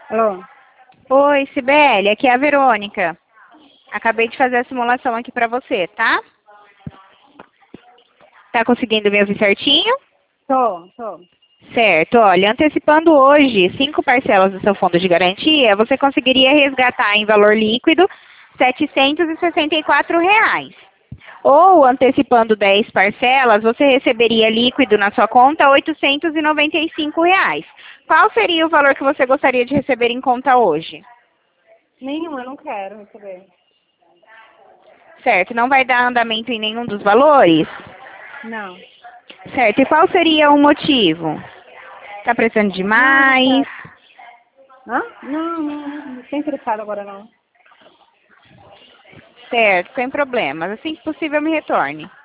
Alô? Oi, Sibeli, aqui é a Verônica. Acabei de fazer a simulação aqui pra você, tá? Tá conseguindo me ouvir certinho? Tô. Certo, olha, antecipando hoje 5 parcelas do seu fundo de garantia, você conseguiria resgatar em valor líquido R$ 764. Ou, antecipando 10 parcelas, você receberia líquido na sua conta R$ 895. Qual seria o valor que você gostaria de receber em conta hoje? Nenhum, eu não quero receber. Certo, não vai dar andamento em nenhum dos valores? Não. Certo, e qual seria o motivo? Tá precisando de Não, não mais? quero. Hã? Não tô interessado agora, não. Certo, sem problemas. Assim que possível, me retorne.